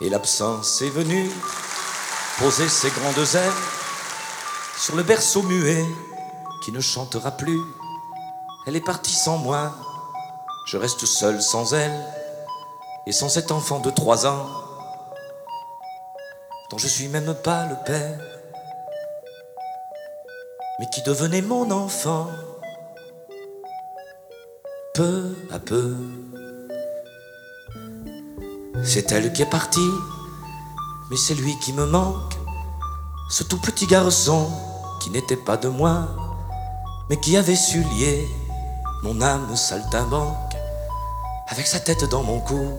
Et l'absence est venue poser ses grandes ailes sur le berceau muet qui ne chantera plus. Elle est partie sans moi, je reste seul sans elle et sans cet enfant de 3 ans dont je suis même pas le père, mais qui devenait mon enfant peu à peu. C'est elle qui est partie, mais c'est lui qui me manque, ce tout petit garçon qui n'était pas de moi, mais qui avait su lier mon âme saltimbanque avec sa tête dans mon cou,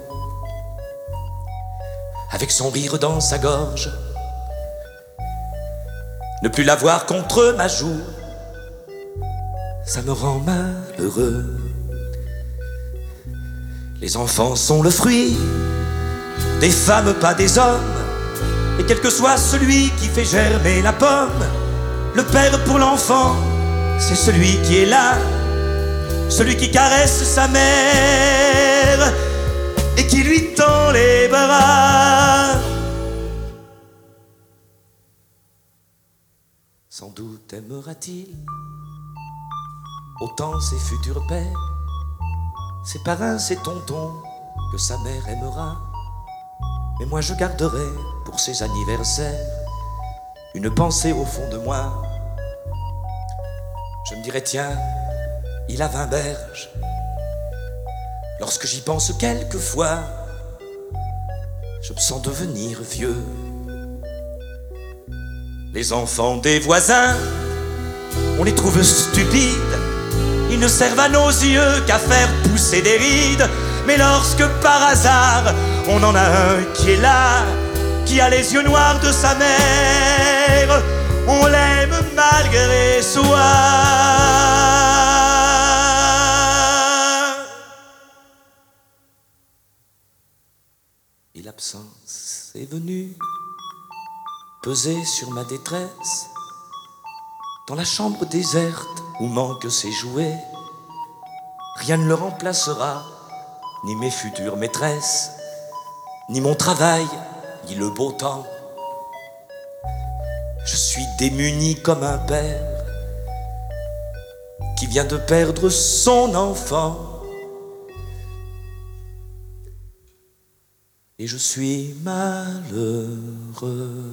avec son rire dans sa gorge. Ne plus la voir contre ma joue, ça me rend malheureux. Les enfants sont le fruit des femmes, pas des hommes. Et quel que soit celui qui fait germer la pomme, le père pour l'enfant, c'est celui qui est là, celui qui caresse sa mère et qui lui tend les bras. Sans doute aimera-t-il autant ses futurs pères, ses parrains, ses tontons, que sa mère aimera. Mais moi je garderai pour ses anniversaires une pensée au fond de moi. Je me dirais tiens, il a 20 berges. Lorsque j'y pense quelquefois, je me sens devenir vieux. Les enfants des voisins, on les trouve stupides. Ils ne servent à nos yeux qu'à faire pousser des rides. Mais lorsque par hasard on en a un qui est là, qui a les yeux noirs de sa mère, on l'aime malgré soi. Et l'absence est venue peser sur ma détresse, dans la chambre déserte où manquent ses jouets. Rien ne le remplacera, ni mes futures maîtresses, ni mon travail, ni le beau temps. Je suis démuni comme un père qui vient de perdre son enfant. Et je suis malheureux.